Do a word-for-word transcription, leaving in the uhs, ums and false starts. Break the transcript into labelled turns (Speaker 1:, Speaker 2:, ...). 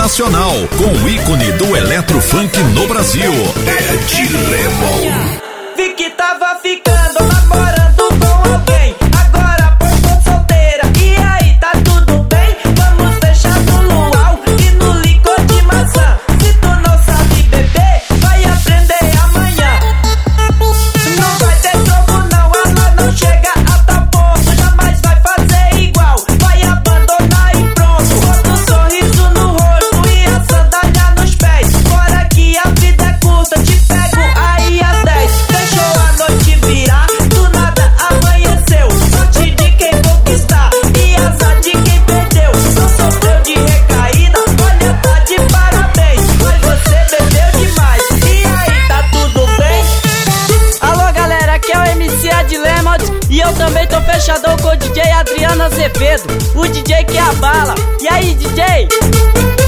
Speaker 1: nacional, com o ícone do eletrofunk no Brasil, Ed Lemon.
Speaker 2: Vi que tava ficando, namorando com alguém, agora tô solteira, e aí, tá tudo bem? Vamos fechar no luau e no licor de maçã. Se tu não sabe beber, vai aprender amanhã. Não vai ter jogo não, ela não chega a tal ponto, jamais vai fazer igual, vai abandonar e pronto. Bota um sorriso no rosto e a sandália nos pés, fora que a vida é curta, te pego aí às dez. Deixou a noite virar, do nada amanheceu, sorte de quem conquistar e azar de quem perdeu. Não sofreu de recaída, olha, tá de parabéns, mas você bebeu demais, e aí, tá tudo bem? Alô galera, aqui é o M C Ed Lemon e eu também tô fechadão com o D J Adriano Azevedo, o D J que abala. E aí, D J?